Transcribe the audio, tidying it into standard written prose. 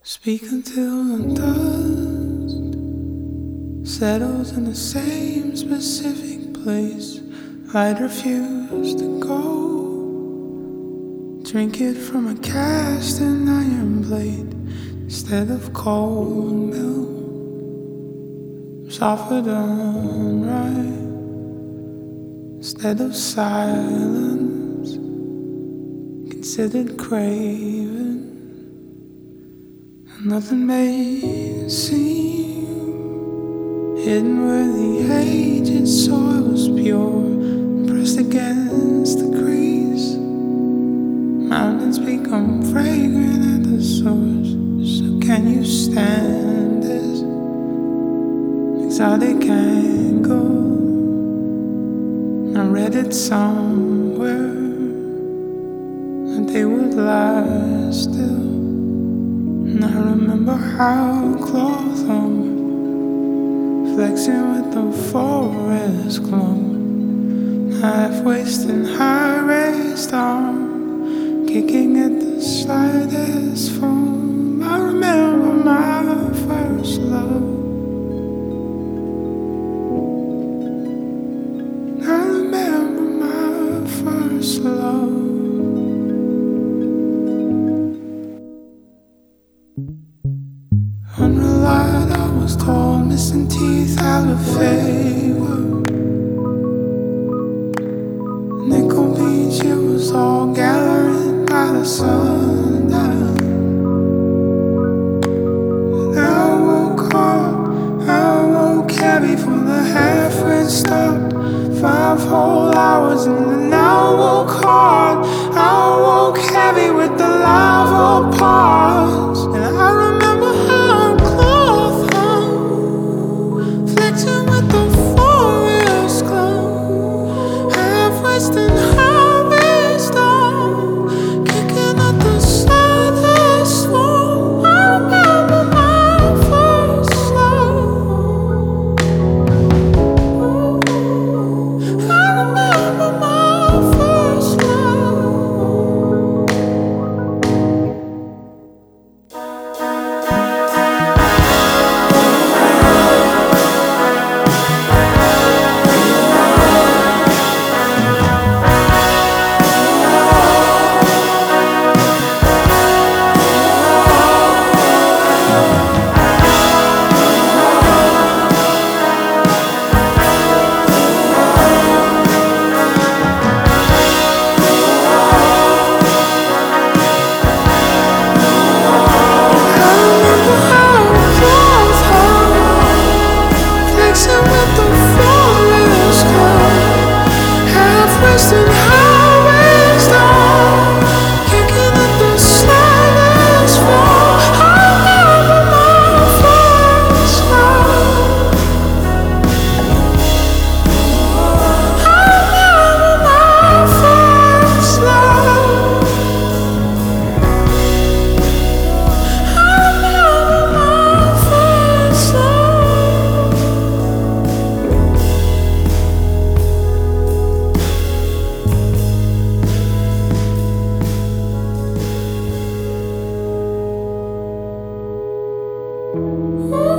Speak until the dust settles in the same specific place. I'd refuse to go. Drink it from a cast and iron blade instead of cold milk. Softer than right instead of silence. Considered craving. Nothing may seem hidden where the aged soil's pure, pressed against the crease. Mountains become fragrant at the source. So can you stand this exotic angle? I read it somewhere that they would last still. And I remember how close I'm flexing with the forest glow, half-wasted, high-raised arm, kicking at the slightest foam. I remember my first love. I remember my first love. Unrelied, I was told, missing teeth out of favor. Nickel Beach, it was all gathering by the sundown. And I woke up, I woke heavy from the halfway stopped. 5 whole hours and then I woke hard. I woke heavy with the lava pause. And I remember how close I'm flexing with the forest glow, half-wasted, high-raised arm, kicking at the slightest foam. I remember my first love. I remember my first love. Ooh.